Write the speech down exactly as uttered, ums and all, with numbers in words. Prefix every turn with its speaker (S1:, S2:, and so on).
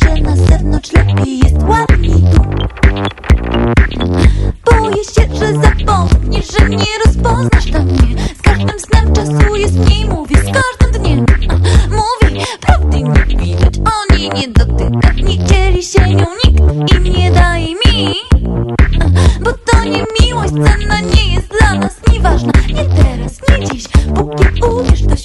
S1: że na zewnątrz lepiej jest ładniej tu. Boję się, że zapomnisz, że nie rozpoznasz tam mnie. Z każdym snem czasu jest mniej, mówię z każdym dniem. Mówi, prawdy nie widać, o niej nie dotyka. Nie dzieli się nią nikt i nie daje mi. Bo to nie miłość, cena nie jest dla nas nieważna. Nie teraz, nie dziś, póki uwierz, to